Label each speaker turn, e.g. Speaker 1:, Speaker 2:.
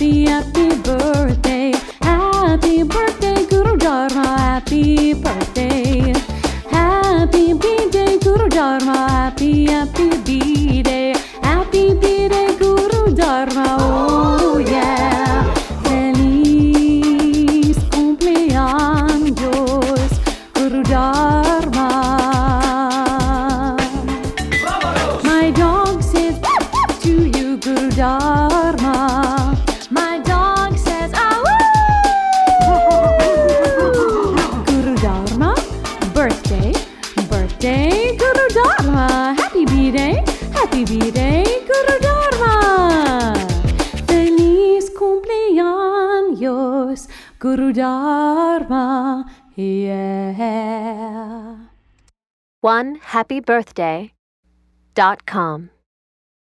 Speaker 1: happy, happy birthday. Happy birthday, Guru Dharma. Happy birthday. Happy B-Day, Guru Dharma. Happy, happy B-Day. Happy B-Day, Guru Dharma. Oh yeah. Feliz cumpleaños, Guru Dharma. My dog says to you, Guru Dharma. My dog says, Guru Dharma, birthday, birthday, Guru Dharma. Happy B-Day, Guru Dharma. Feliz cumpleaños, Guru Dharma, yeah.
Speaker 2: OneHappyBirthday.com